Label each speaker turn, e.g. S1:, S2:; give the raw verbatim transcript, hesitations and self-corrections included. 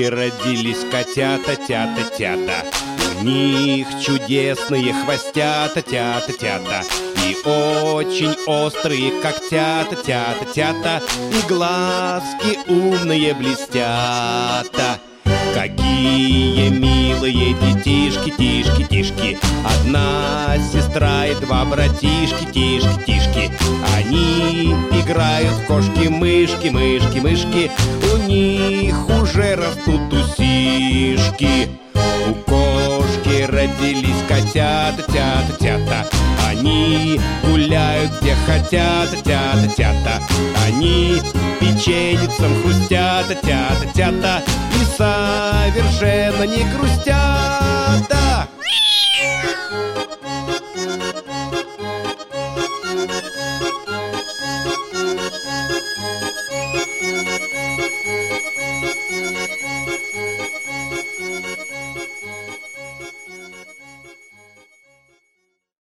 S1: кошки родились котята, тята, тята. У них чудесные хвостята, тята, тята. И очень острые когтята, тята, тята. И глазки умные блестята. Какие милые детишки, тишки, тишки. Одна сестра и два братишки, тишки, тишки. Они играют в кошки-мышки, мышки, мышки. У них уже растут усишки. У кошки родились котята, тята, тята. Они гуляют где хотят, тята, тята. Они печеницам хрустят, тята, тята. И совершенно не грустят, да.